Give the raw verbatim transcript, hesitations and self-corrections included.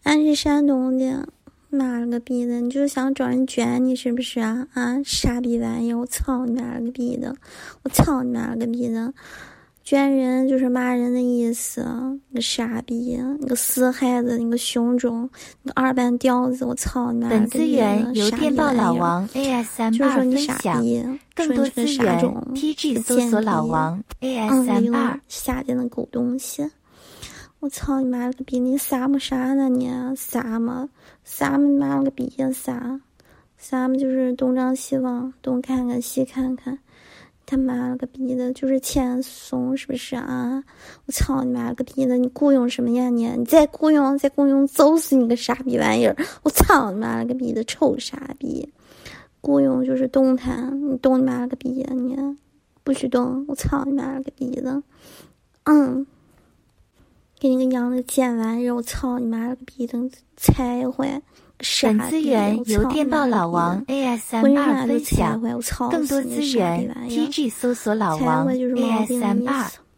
俺是山东的，妈了个逼的，你就是想找人卷你是不是啊？啊，傻逼玩意儿！我操你妈了个逼的！我操你妈了个逼的！卷人就是骂人的意思，你个傻逼，你个死孩子，你个熊种，你个二半吊子！我操你妈了个逼的！ 本资源由电报老王 A S M 二分享，更多资源 T G 搜索老王 A S M 二。 下贱的狗东西！我操你妈了个逼！你撒么啥呢你？撒么？撒么妈了个逼呀撒！撒么就是东张西望，东看看西看看。他妈了个逼的，就是欠怂是不是啊？我操你妈了个逼的！你雇佣什么呀你？你再雇佣再雇佣，揍死你个傻逼玩意儿！我操你妈了个逼的，臭傻逼！雇佣就是动弹，你动你妈了个逼呀你！不许动！我操你妈了个逼的！嗯，给你个羊的贱玩意儿！我操你妈了个逼的，才坏！ 本资源由电报老王 A S M 二分享，更多资源 T G 搜索老王 A S M 二。